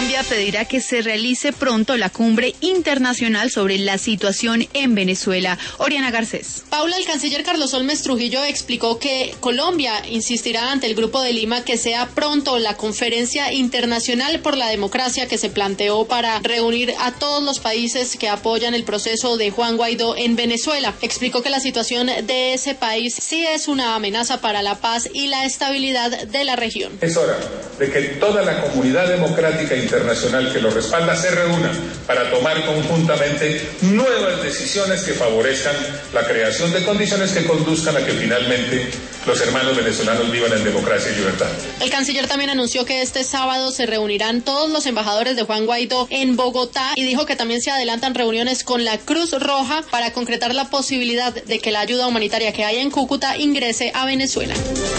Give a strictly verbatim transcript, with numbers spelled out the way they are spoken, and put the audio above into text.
Colombia pedirá que se realice pronto la cumbre internacional sobre la situación en Venezuela. Oriana Garcés. Paula, el canciller Carlos Holmes Trujillo explicó que Colombia insistirá ante el Grupo de Lima que sea pronto la conferencia internacional por la democracia que se planteó para reunir a todos los países que apoyan el proceso de Juan Guaidó en Venezuela. Explicó que la situación de ese país sí es una amenaza para la paz y la estabilidad de la región. Es hora de que toda la comunidad democrática internacional que lo respalda se reúna para tomar conjuntamente nuevas decisiones que favorezcan la creación de condiciones que conduzcan a que finalmente los hermanos venezolanos vivan en democracia y libertad. El canciller también anunció que este sábado se reunirán todos los embajadores de Juan Guaidó en Bogotá y dijo que también se adelantan reuniones con la Cruz Roja para concretar la posibilidad de que la ayuda humanitaria que hay en Cúcuta ingrese a Venezuela.